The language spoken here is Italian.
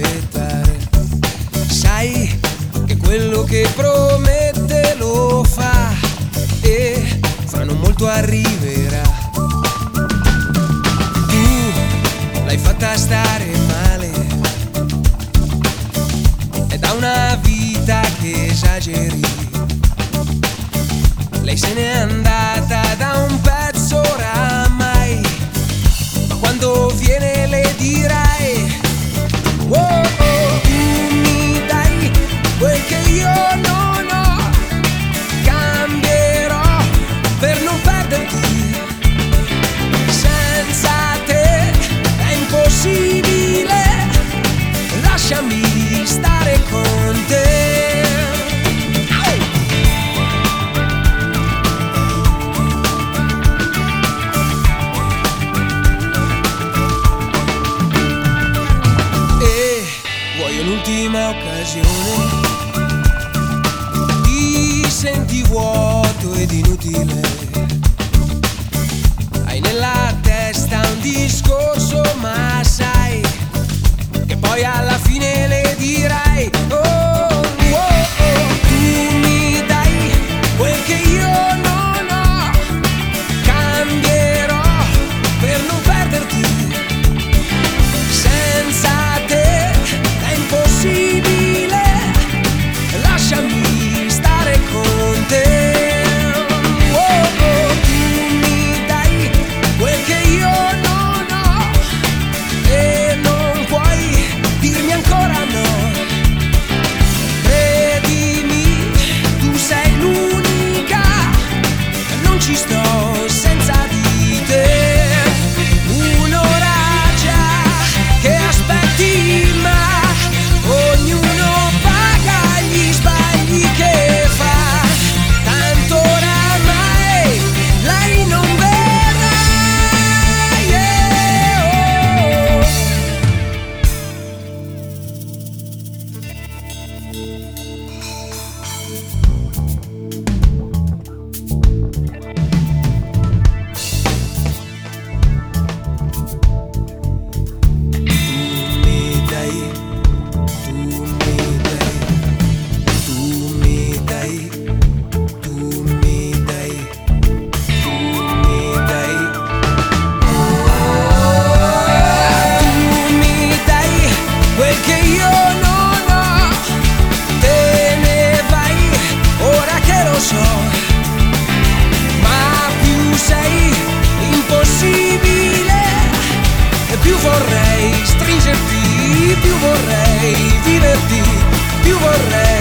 aspettare. Sai che quello che promette lo fa e fra non molto arriverà. Tu l'hai fatta stare male, è da una vita che esageri. Lei se n'è andata da un pezzo oramai, ma quando viene le dirai: oh, oh, tu mi dai quel che io non ho, cambierò per non perderti. Senza te è impossibile, lasciami stare con te. L'ultima occasione, ti senti vuoto ed inutile, hai nella testa un discorso, ma sai che poi alla fine le dirai: oh, oh, oh, tu mi dai quel che io non ho, cambierò per non perderti. Senza te è impossibile, lasciami stare con te. Oh, oh, tu mi dai quel che io non ho e non puoi dirmi ancora no. Credimi, tu sei l'unica, non ci sto senza di te. Un'ora già che aspetti, ma ognuno paga gli sbagli che fa. Tanto oramai lei non verrà, yeah, oh. Più vorrei stringerti, più vorrei viverti, più vorrei